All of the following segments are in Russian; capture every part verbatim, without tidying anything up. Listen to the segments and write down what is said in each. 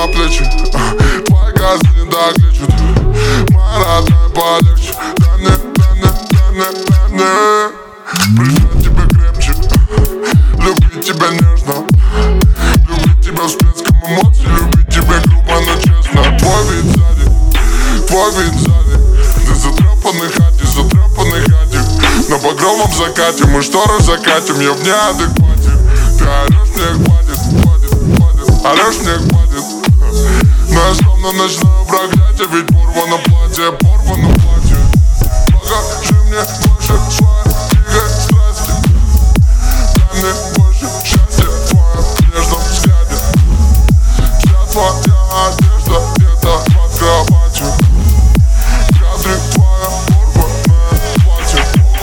на плечи. Твои газы не доглечат. Моя родная полегче. Дай мне, дай мне, дай мне, дай мне прижать тебя крепче. Любить тебя нежно. Любить тебя всплеском эмоций. Любить тебя грубо, но честно. Твой вид сзади, твой вид сзади. Ты затрепанный хатик, затрепанный хатик. На багровом закате мы шторы закатим. Я в неадеквате. Ты орешь, мне хватит, хватит, хватит. Орешь, мне хватит. Но я словно ночное проклятие. Ведь порвано платье, порвано платье. Покажи мне больше своей дикой страсти. Дай мне больше счастья в твоем нежном взгляде. Вся твоя одежда где-то под кроватью. В кадре твоя порванное платье.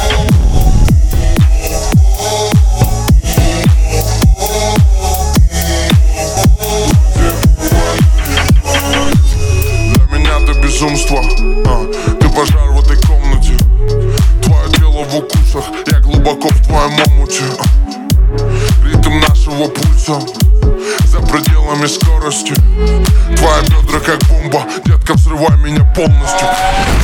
Для меня ты безумство, а, ты пожар в этой комнате. Твое тело в укусах, я глубоко в твоем омуте. Ритм нашего пульса за пределами скорости. Твои бедра как бомба, детка, взрывай меня полностью.